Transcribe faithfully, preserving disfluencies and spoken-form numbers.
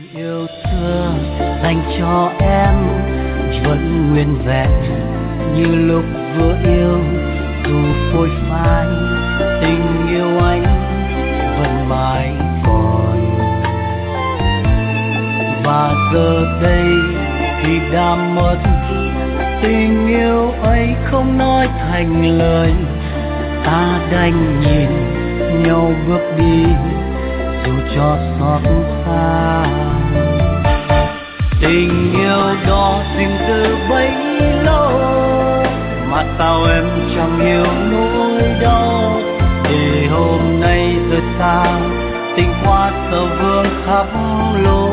yêu xưa dành cho em vẫn nguyên vẹn như lúc vừa yêu, dù phôi phai tình yêu anh vẫn mãi còn. Và giờ đây khi đã mất, tình yêu ấy không nói thành lời, ta đành nhìn nhau bước đi dù cho xót xa. Tình yêu đó gìn giữ bấy lâu mà sao em chẳng hiểu nỗi đau, để hôm nay rời xa tình hoa sầu vương khắp lối.